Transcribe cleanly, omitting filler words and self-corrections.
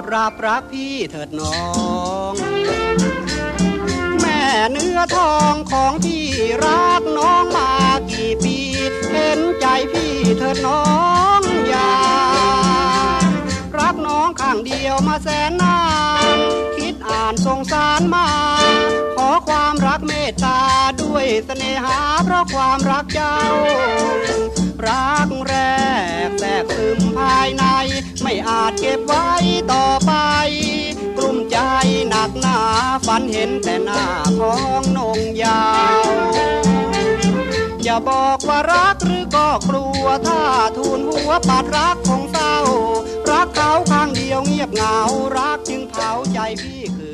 รับรักพี่เถิดน้องแม่เนื้อทองของพี่รักน้องมากี่ปีเห็นใจพี่เถิดน้องอย่ารักน้องข้างเดียวมาแสนนานคิดอ่านสงสารมาขอความรักเมตตาด้วยเสน่หาเพราะความรักเจ้ารักแรกแทรกซึมภายในไม่อาจเก็บไว้ต่อไปกลุ้มใจหนักหนาฝันเห็นแต่หน้าของนงยาวอย่าบอกว่ารักหรือก็กลัวถ้าทูลหัวปัดรักคงเศร้ารักเขาข้างเดียวเงียบเหงารักจึงเผาใจพี่คือ